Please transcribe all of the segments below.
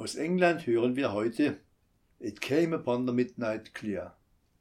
Aus England hören wir heute It Came Upon the Midnight Clear.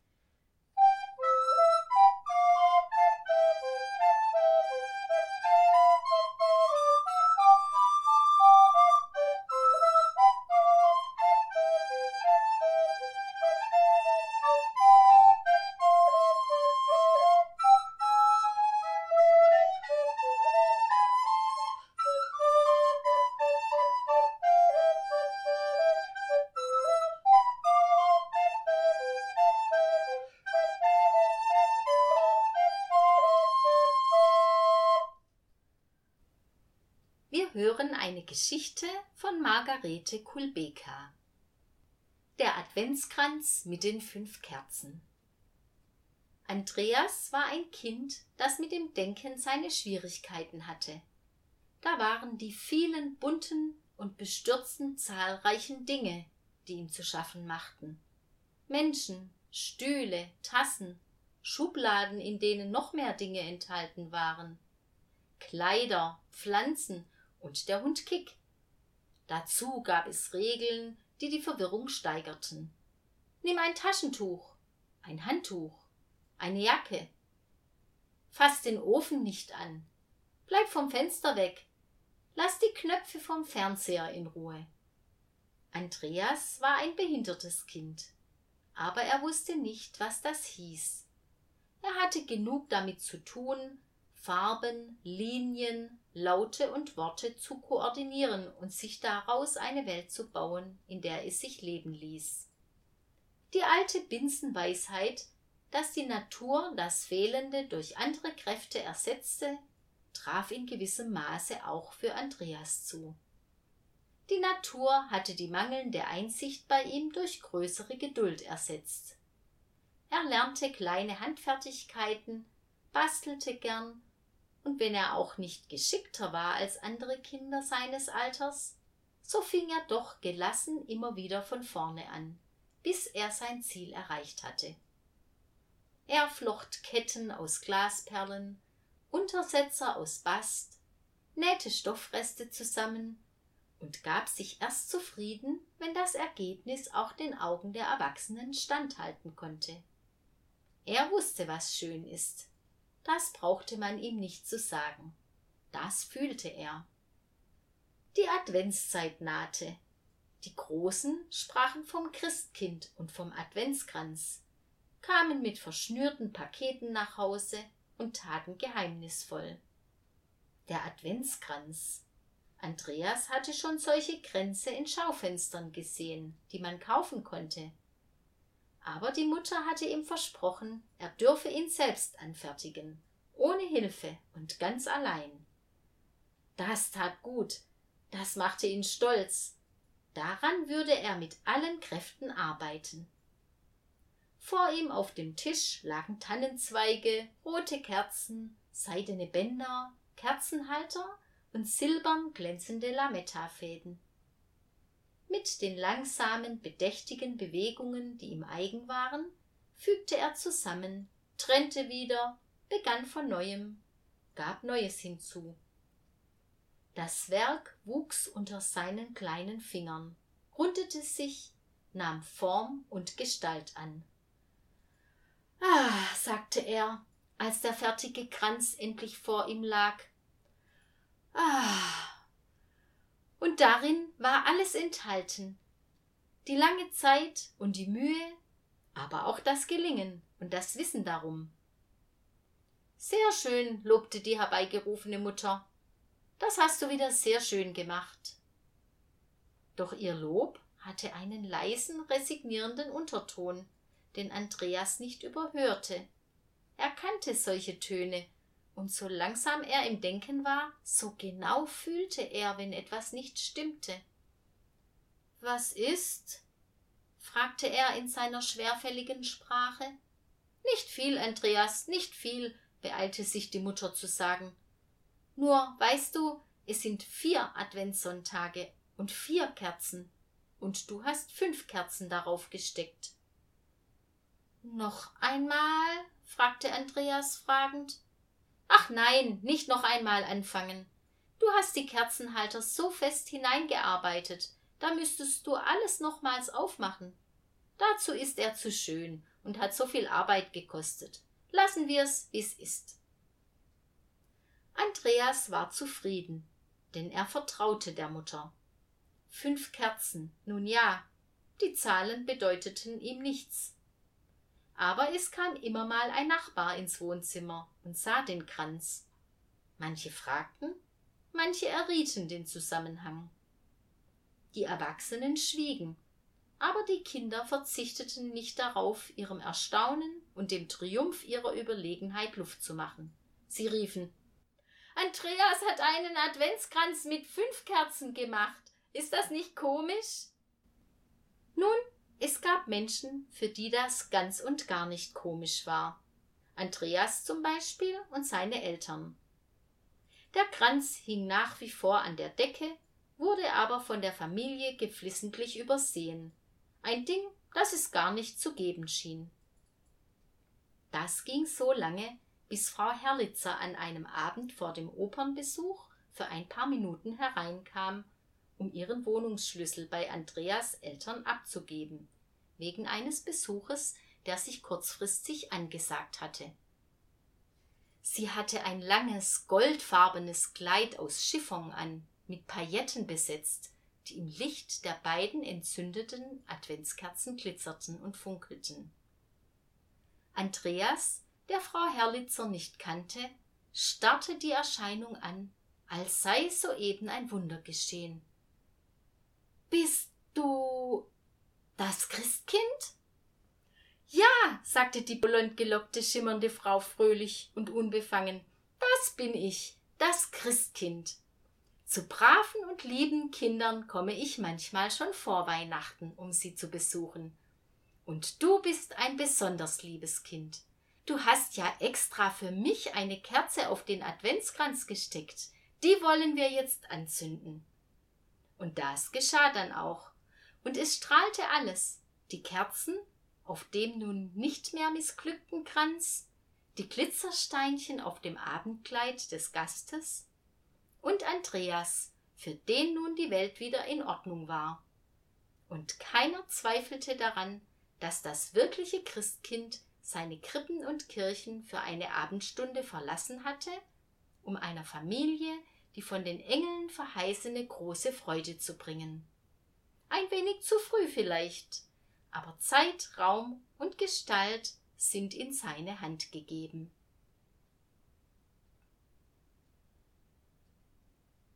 Wir hören eine Geschichte von Margarete Kulbeka. Der Adventskranz mit den 5 Kerzen. Andreas war ein Kind, das mit dem Denken seine Schwierigkeiten hatte. Da waren die vielen bunten und bestürzten zahlreichen Dinge, die ihm zu schaffen machten. Menschen, Stühle, Tassen, Schubladen, in denen noch mehr Dinge enthalten waren, Kleider, Pflanzen und der Hund Kick. Dazu gab es Regeln, die die Verwirrung steigerten. Nimm ein Taschentuch, ein Handtuch, eine Jacke. Fass den Ofen nicht an. Bleib vom Fenster weg. Lass die Knöpfe vom Fernseher in Ruhe. Andreas war ein behindertes Kind, aber er wusste nicht, was das hieß. Er hatte genug damit zu tun, Farben, Linien, Laute und Worte zu koordinieren und sich daraus eine Welt zu bauen, in der es sich leben ließ. Die alte Binsenweisheit, dass die Natur das Fehlende durch andere Kräfte ersetzte, traf in gewissem Maße auch für Andreas zu. Die Natur hatte die mangelnde Einsicht bei ihm durch größere Geduld ersetzt. Er lernte kleine Handfertigkeiten, bastelte gern, und wenn er auch nicht geschickter war als andere Kinder seines Alters, so fing er doch gelassen immer wieder von vorne an, bis er sein Ziel erreicht hatte. Er flocht Ketten aus Glasperlen, Untersetzer aus Bast, nähte Stoffreste zusammen und gab sich erst zufrieden, wenn das Ergebnis auch den Augen der Erwachsenen standhalten konnte. Er wusste, was schön ist. Das brauchte man ihm nicht zu sagen. Das fühlte er. Die Adventszeit nahte. Die Großen sprachen vom Christkind und vom Adventskranz, kamen mit verschnürten Paketen nach Hause und taten geheimnisvoll. Der Adventskranz. Andreas hatte schon solche Kränze in Schaufenstern gesehen, die man kaufen konnte. Aber die Mutter hatte ihm versprochen, er dürfe ihn selbst anfertigen, ohne Hilfe und ganz allein. Das tat gut, das machte ihn stolz. Daran würde er mit allen Kräften arbeiten. Vor ihm auf dem Tisch lagen Tannenzweige, rote Kerzen, seidene Bänder, Kerzenhalter und silbern glänzende Lametta-Fäden. Mit den langsamen, bedächtigen Bewegungen, die ihm eigen waren, fügte er zusammen, trennte wieder, begann von neuem, gab Neues hinzu. Das Werk wuchs unter seinen kleinen Fingern, rundete sich, nahm Form und Gestalt an. »Ah«, sagte er, als der fertige Kranz endlich vor ihm lag. »Ah«, und darin war alles enthalten, die lange Zeit und die Mühe, aber auch das Gelingen und das Wissen darum. »Sehr schön«, lobte die herbeigerufene Mutter, »das hast du wieder sehr schön gemacht.« Doch ihr Lob hatte einen leisen, resignierenden Unterton, den Andreas nicht überhörte. Er kannte solche Töne, und so langsam er im Denken war, so genau fühlte er, wenn etwas nicht stimmte. »Was ist?« fragte er in seiner schwerfälligen Sprache. »Nicht viel, Andreas, nicht viel«, beeilte sich die Mutter zu sagen. »Nur, weißt du, es sind 4 Adventssonntage und 4 Kerzen, und du hast 5 Kerzen darauf gesteckt.« »Noch einmal?« fragte Andreas fragend. »Ach nein, nicht noch einmal anfangen. Du hast die Kerzenhalter so fest hineingearbeitet, Da müsstest du alles nochmals aufmachen. Dazu ist er zu schön und hat so viel Arbeit gekostet. Lassen wir's, wie's ist. Andreas war zufrieden, denn er vertraute der Mutter. 5 Kerzen, nun ja, die Zahlen bedeuteten ihm nichts. Aber es kam immer mal ein Nachbar ins Wohnzimmer und sah den Kranz. Manche fragten, manche errieten den Zusammenhang. Die Erwachsenen schwiegen, aber die Kinder verzichteten nicht darauf, ihrem Erstaunen und dem Triumph ihrer Überlegenheit Luft zu machen. Sie riefen: »Andreas hat einen Adventskranz mit 5 Kerzen gemacht. Ist das nicht komisch?« Nun, es gab Menschen, für die das ganz und gar nicht komisch war. Andreas zum Beispiel und seine Eltern. Der Kranz hing nach wie vor an der Decke, wurde aber von der Familie geflissentlich übersehen. Ein Ding, das es gar nicht zu geben schien. Das ging so lange, bis Frau Herlitzer an einem Abend vor dem Opernbesuch für ein paar Minuten hereinkam, um ihren Wohnungsschlüssel bei Andreas Eltern abzugeben, wegen eines Besuches, der sich kurzfristig angesagt hatte. Sie hatte ein langes, goldfarbenes Kleid aus Chiffon an, mit Pailletten besetzt, die im Licht der beiden entzündeten Adventskerzen glitzerten und funkelten. Andreas, der Frau Herlitzer nicht kannte, starrte die Erscheinung an, als sei soeben ein Wunder geschehen. »Bist du das Christkind?« »Ja«, sagte die blond gelockte, schimmernde Frau fröhlich und unbefangen, »das bin ich, das Christkind. Zu braven und lieben Kindern komme ich manchmal schon vor Weihnachten, um sie zu besuchen. Und du bist ein besonders liebes Kind. Du hast ja extra für mich eine Kerze auf den Adventskranz gesteckt. Die wollen wir jetzt anzünden.« Und das geschah dann auch. Und es strahlte alles, die Kerzen auf dem nun nicht mehr missglückten Kranz, die Glitzersteinchen auf dem Abendkleid des Gastes und Andreas, für den nun die Welt wieder in Ordnung war. Und keiner zweifelte daran, dass das wirkliche Christkind seine Krippen und Kirchen für eine Abendstunde verlassen hatte, um einer Familie die von den Engeln verheißene große Freude zu bringen. Ein wenig zu früh vielleicht, aber Zeit, Raum und Gestalt sind in seine Hand gegeben.